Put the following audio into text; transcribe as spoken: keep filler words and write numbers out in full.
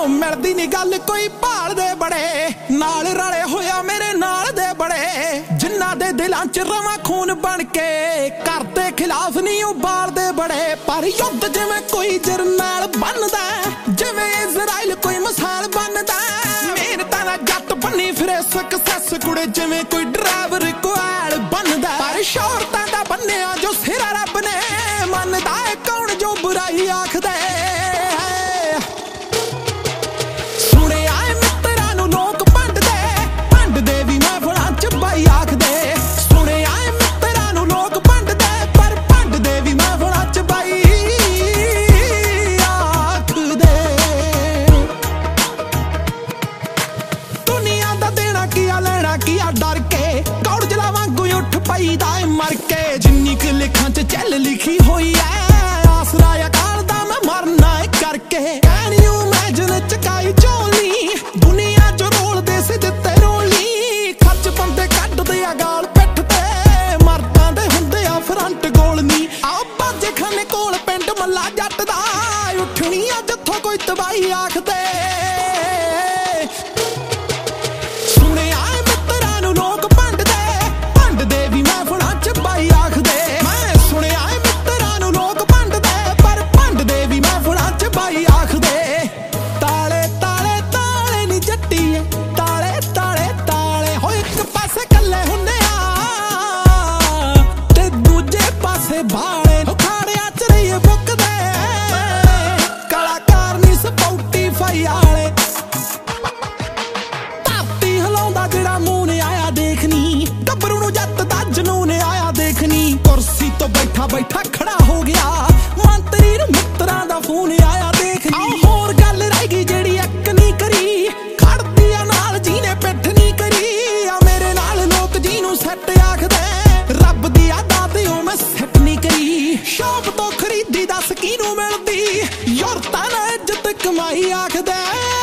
मिलदी नी गल कोई भाल दे बड़े नाल रले होया मेरे नाल दे बड़े जिन्ना दे दिलां च रवां खून बन के करते खिलाफ नहीं उबाल दे बड़े पर युद्ध जिवें कोई जरनैल बनदा जिवें इजराइल कोई मिसाल बनदा मेहनतां दा जट बनी फिरे सक्सैस कुड़े जिवें कोई ड्राइवर कोयल बनदा पर शौहरतां दा बन्निया जो सिरा रब ने मनदा है कौन जो बुराई आखदा डर के कौड़ जला वांगू उठ पईदा मर के जिन्नी क लिखां च चल लिखी होई है आसरा अकाल दा मैं मरना करके कैन यू इमेजिन चकाई चोली दुनिया जो रोल दे से जिते रोली खच बंदे कट दे गाल पिठ ते मरदां दे हुंदे आ फ्रंट गोल नी आ बाजे खाने कोल पिंड मल्ला जट दा उठनी आ जिथों कोई तबाही आखदे कुर्सी तो बैठा बैठा खड़ा हो गया मंत्री मित्रां दा फोन आया देख ली होर गल रह गई जेड़ी एक नहीं करी खड़दी आ नाल जीने पिठ नहीं करी आ मेरे नाल लोक जी नूं सैट आखदे रब दी अदा ते ओ मैं सैट नहीं करी शॉप तो खरीदी दस किनू मिलदी योरतां नाल इज्जत कमाई आखदे।